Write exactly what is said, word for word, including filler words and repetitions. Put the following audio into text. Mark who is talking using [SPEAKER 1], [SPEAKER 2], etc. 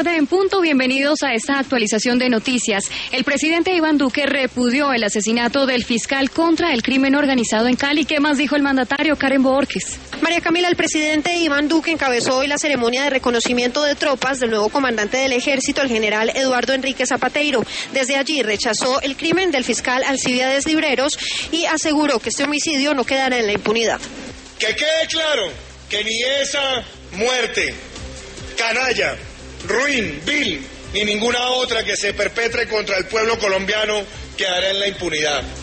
[SPEAKER 1] En punto, bienvenidos a esta actualización de noticias. El presidente Iván Duque repudió el asesinato del fiscal contra el crimen organizado en Cali. ¿Qué más dijo el mandatario? Karen Borges.
[SPEAKER 2] María Camila, el presidente Iván Duque encabezó hoy la ceremonia de reconocimiento de tropas del nuevo comandante del ejército, el general Eduardo Enrique Zapateiro. Desde allí rechazó el crimen del fiscal Alcibiades Libreros y aseguró que este homicidio no quedará en la impunidad.
[SPEAKER 3] Que quede claro que ni esa muerte canalla, ruin, vil, ni ninguna otra que se perpetre contra el pueblo colombiano quedará en la impunidad.